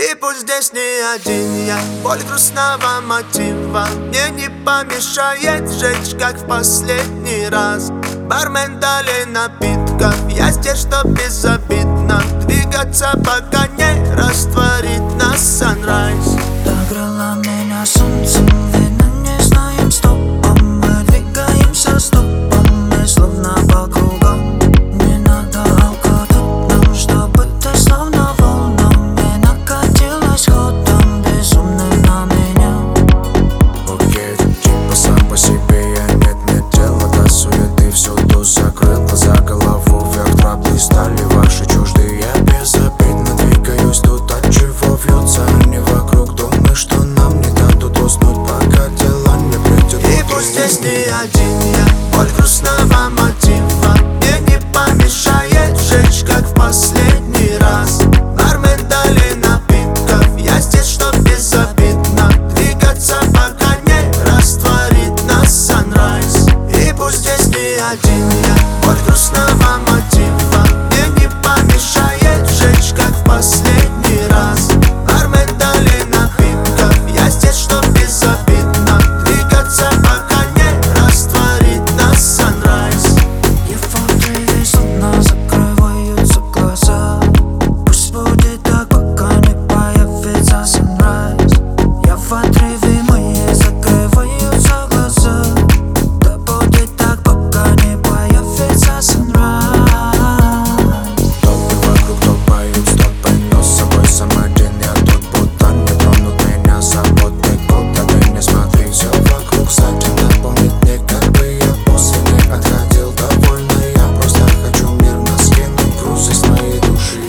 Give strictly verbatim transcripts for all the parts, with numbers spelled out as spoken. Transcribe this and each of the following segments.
И пусть здесь не один я, боль грустного мотива мне не помешает жечь, как в последний раз. Бармен, дали напитков, я здесь, чтоб безобидно двигаться, пока не растворит нас sunrise. Догрело меня солнцем, видно не знаем стопом. Мы двигаемся стопом, мы словно по кругам. Не надо алкоголь нам, чтобы ты словно волнами накатилась ходом безумным на меня. Окей, типа сам по себе я нет-нет дела до суеты, всюду закрыл глаза, голову вверх, траблы стали ваши чуждые. Я безобидно двигаюсь тут, от чего вьются они вокруг. Думаю, что нам не дадут уснуть, пока дела не придет. И пусть здесь не один я, боль грустного мотива мне не помешает жечь, как в последний раз. Бармен, дали напитков, я здесь, чтоб безобидно двигаться, пока не растворит нас sunrise. И пусть здесь не один я, боль грустного мотива мне не помешает жечь, как в последний раз. Бармен, дали напитков, я здесь, чтоб безобидно двигаться, пока не растворит нас sunrise. Я в отрыве словно закрываются глаза. Пусть будет так, пока не появится sunrise. Я в отрыве, мои закрываются глаза. Да будет так, пока не появится sunrise. Толпы вокруг топают, стопы, но с собой сам один. Я тут будто не тронут меня заботой. Куда ты не смотри, все вокруг, кстати, напомнит мне, как бы я после не отходил. Довольно я просто хочу мирно скинуть груз из моей души.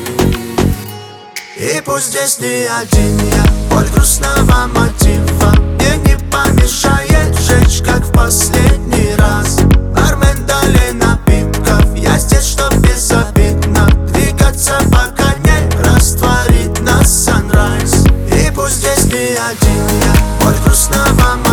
И пусть здесь не один я, боль грустного мотива мне не помешает жечь, как в последний раз. Бармен, дали напитков, я здесь, чтоб безобидно двигаться, пока не растворит нас sunrise. И пусть здесь не один я, боль грустного мотива